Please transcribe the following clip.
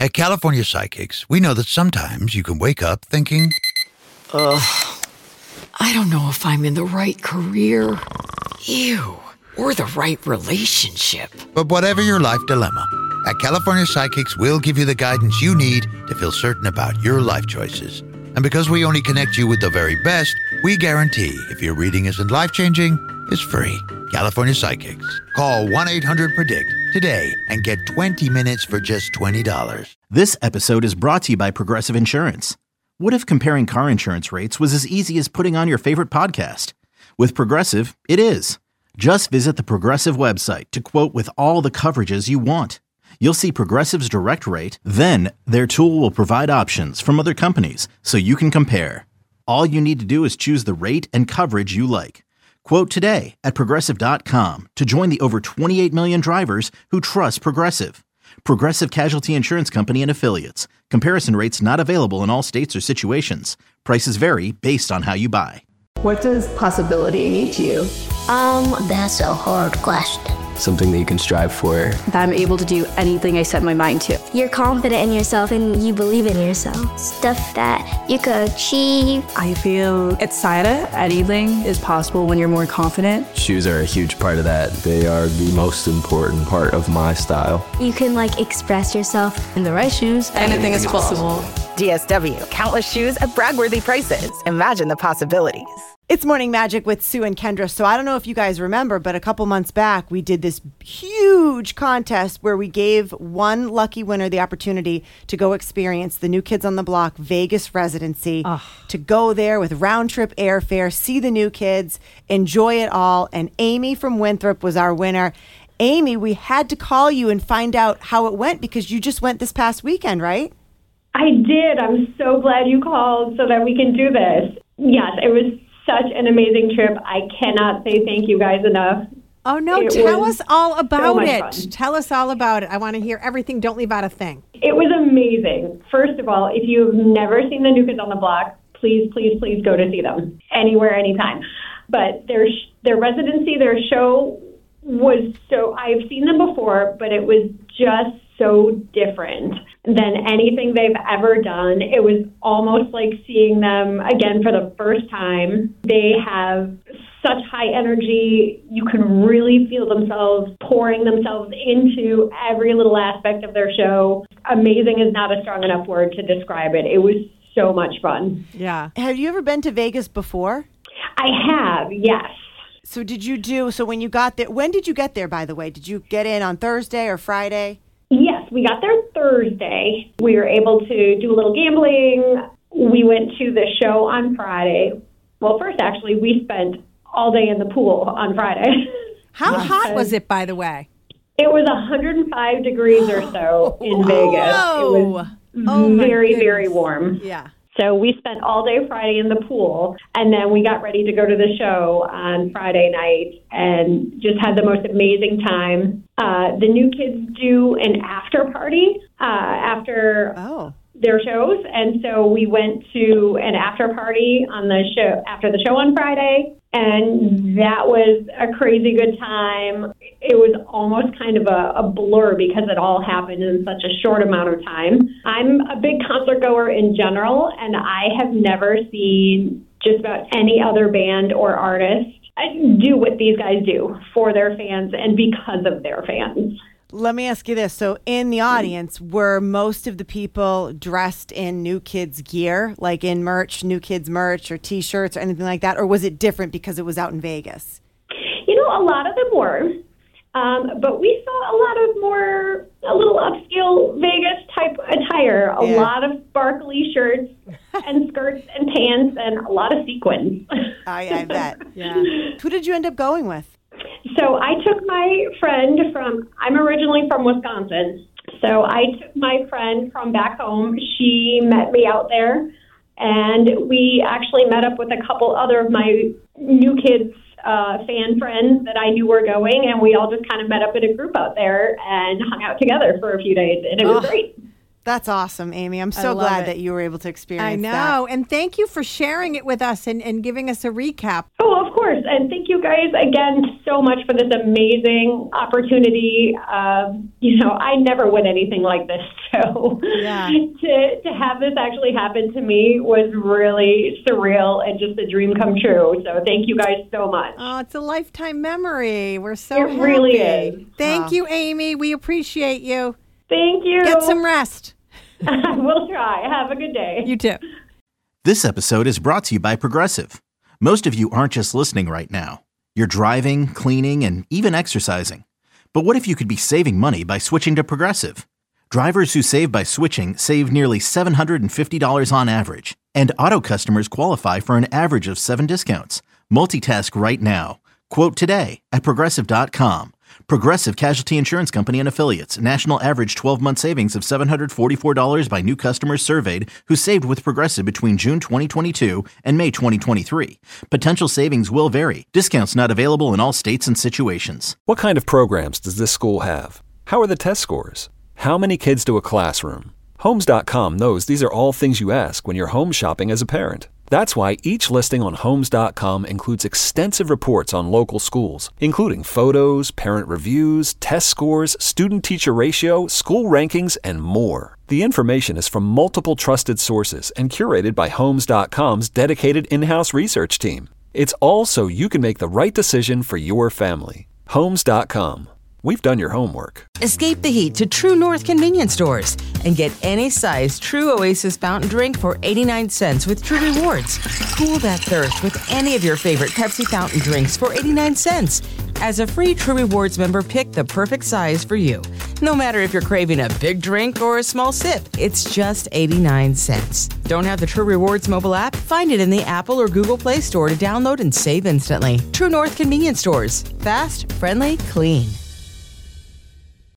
At California Psychics, we know that sometimes you can wake up thinking, I don't know if I'm in the right career. Or the right relationship. But whatever your life dilemma, at California Psychics, we'll give you the guidance you need to feel certain about your life choices. And because we only connect you with the very best, we guarantee if your reading isn't life-changing, it's free. California Psychics. Call 1-800-PREDICT today and get 20 minutes for just $20. This episode is brought to you by Progressive Insurance. What if comparing car insurance rates was as easy as putting on your favorite podcast? With Progressive, it is. Just visit the Progressive website to quote with all the coverages you want. You'll see Progressive's direct rate, then their tool will provide options from other companies so you can compare. All you need to do is choose the rate and coverage you like. Quote today at Progressive.com to join the over 28 million drivers who trust Progressive. Progressive Casualty Insurance Company and Affiliates. Comparison rates not available in all states or situations. Prices vary based on how you buy. What does possibility mean to you? That's a hard question. Something that you can strive for. That I'm able to do anything I set my mind to. You're confident in yourself and you believe in yourself. Stuff that you could achieve. I feel excited. Anything is possible when you're more confident. Shoes are a huge part of that. They are the most important part of my style. You can express yourself. In the right shoes, anything is possible. DSW, countless shoes at brag-worthy prices. Imagine the possibilities. It's Morning Magic with Sue and Kendra. So I don't know if you guys remember, but a couple months back, we did this huge contest where we gave one lucky winner the opportunity to go experience the New Kids on the Block Vegas residency, to go there with round-trip airfare, see the New Kids, enjoy it all. And Amy from Winthrop was our winner. Amy, we had to call you and find out how it went because you just went this past weekend, right? I did. I'm so glad you called so that we can do this. Yes, it was such an amazing trip. I cannot say thank you guys enough. Oh, no. Tell us all about it. Tell us all about it. I want to hear everything. Don't leave out a thing. It was amazing. First of all, if you've never seen the New Kids on the Block, please, please, please go to see them anywhere, anytime. But their residency, their show was so, I've seen them before, but it was just so different than anything they've ever done. It was almost like seeing them again for the first time. They have such high energy. You can really feel themselves pouring themselves into every little aspect of their show. Amazing is not a strong enough word to describe it. It was so much fun. Yeah. Have you ever been to Vegas before? I have, yes. So when you got there, when did you get there, by the way? Did you get in on Thursday or Friday? Yes, we got there Thursday. We were able to do a little gambling. We went to the show on Friday. Well, first, actually, we spent all day in the pool on Friday. How hot was it, by the way? It was 105 degrees or so in Vegas. It was very, very warm. Yeah. So we spent all day Friday in the pool, and then we got ready to go to the show on Friday night and just had the most amazing time. The New Kids do an after party after their shows, and so we went to an after party on the show after the show on Friday, and that was a crazy good time. It was almost kind of a blur because it all happened in such a short amount of time. I'm a big concert goer in general, and I have never seen just about any other band or artist do what these guys do for their fans and because of their fans. Let me ask you this. So in the audience, were most of the people dressed in New Kids gear, like in merch, New Kids merch or T-shirts or anything like that? Or was it different because it was out in Vegas? You know, a lot of them were. But we saw a little upscale Vegas type attire, a lot of sparkly shirts and skirts and pants and a lot of sequins. I bet. Yeah. Who did you end up going with? So I took my friend I'm originally from Wisconsin. So I took my friend from back home. She met me out there, and we actually met up with a couple other of my New Kids fan friends that I knew were going, and we all just kind of met up in a group out there and hung out together for a few days, and it was great. That's awesome, Amy. I'm I so love glad it. that you were able to experience I know. that. And thank you for sharing it with us and giving us a recap. Oh, of course. And thank you guys again so much for this amazing opportunity. I never win anything like this. So to have this actually happen to me was really surreal and just a dream come true. So thank you guys so much. Oh, it's a lifetime memory. We're so happy. It really is. Thank you, Amy. We appreciate you. Thank you. Get some rest. We'll try. Have a good day. You too. This episode is brought to you by Progressive. Most of you aren't just listening right now. You're driving, cleaning, and even exercising. But what if you could be saving money by switching to Progressive? Drivers who save by switching save nearly $750 on average. And auto customers qualify for an average of 7 discounts. Multitask right now. Quote today at Progressive.com. Progressive Casualty Insurance Company and Affiliates. National average 12-month savings of $744 by new customers surveyed who saved with Progressive between June 2022 and May 2023. Potential savings will vary. Discounts not available in all states and situations. What kind of programs does this school have? How are the test scores? How many kids do a classroom? Homes.com knows these are all things you ask when you're home shopping as a parent. That's why each listing on Homes.com includes extensive reports on local schools, including photos, parent reviews, test scores, student-teacher ratio, school rankings, and more. The information is from multiple trusted sources and curated by Homes.com's dedicated in-house research team. It's all so you can make the right decision for your family. Homes.com. We've done your homework. Escape the heat to True North convenience stores and get any size True Oasis fountain drink for 89 cents with True Rewards. Cool that thirst with any of your favorite Pepsi fountain drinks for 89 cents. As a free True Rewards member, pick the perfect size for you. No matter if you're craving a big drink or a small sip, it's just 89 cents. Don't have the True Rewards mobile app? Find it in the Apple or Google Play Store to download and save instantly. True North convenience stores. Fast, friendly, clean.